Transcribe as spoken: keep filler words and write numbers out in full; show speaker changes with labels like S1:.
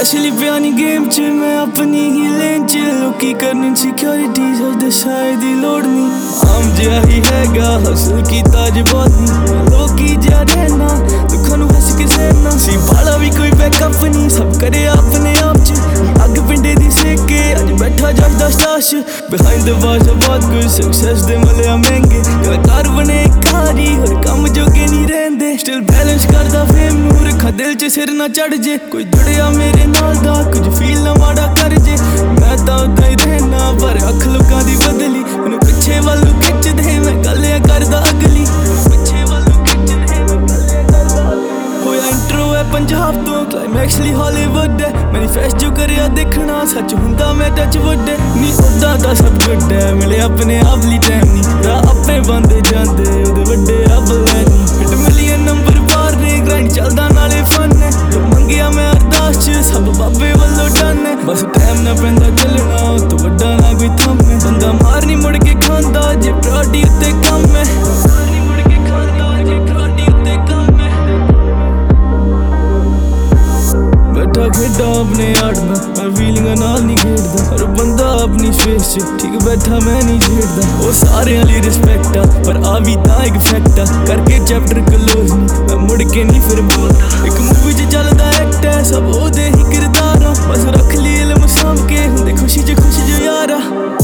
S1: specially पिया नी game च मैं अपनी ही लेन च लोकी करन सिक्योरिटी सजदे शायद ही लोड़ नी आम जिहा ही हैगा हसल कीता ज बहुत नी लोकी जिहा रहना दुखां नूं हस के सहना सी बाला भी कोई बैकअप नी सब करे अपने आप च अग पिंडे दी सेके अज बैठा जगदा स्टाश बिहाइंड द बार्स बहुत कुछ सक्सेस दे मलिया महंगे कलाकार बने कारी होर कम जोगे नहीं रहंदे स्टिल बैलेंस करदा फेम नूं रखा दिल च सिर ना चढ़ जे कोई जुड़िया मेरे नाल दा कुछ फील ना माड़ा कर जे मैं तां उदां ही रहना पर अख लोकां दी बदली मैनूं पिछे वालू खिच दे मैं गल्लियां करदा अगली पिछे वालू खिच दे मैं गल्लियां करदा होया इंट्रो है पंजाब तो क्लाइमैक्स ली हॉलीवुड है मैनीफेस्ट जो करिया देखना सच हुंदा मैं टच वुड नी उदां दा सब गुड है मिले अपने आप ली टाइम नी राह अपने बंदे जांदे ओदे वड्डे रब लैनी हिट मिलियन नंबर पार ने ग्राइंड चलदा नाले फन है जो मंगिया मैं अरदास च सब बाबे वल्लों डन है बस टाइम ना पैंदा चलना तो वड्डा ना कोई थम है बंदा मार नहीं मुड़ के खांदा जे प्राडी उत्ते कम है मार नहीं मुड़ के खांदा जे प्राडी उत्ते कम है बैठा खेडा अपने आड़ में मैं फीलिंग नाल नहीं खेड़दा हर बंदा अपनी स्पेस च ठीक बैठा मैं नहीं छेड़दा वो सारे वाली रिस्पेक्ट आ पर आ भी तां एक फैक्ट आ करके चैप्टर क्लोज नहीं मैं मुड़ के नहीं फिर बोलदा एक मूवी च चलदा एक्ट है सब ओदे ही किरदार बस रख ली इल्म साम के हुंदे खुशी च खुश जो यारा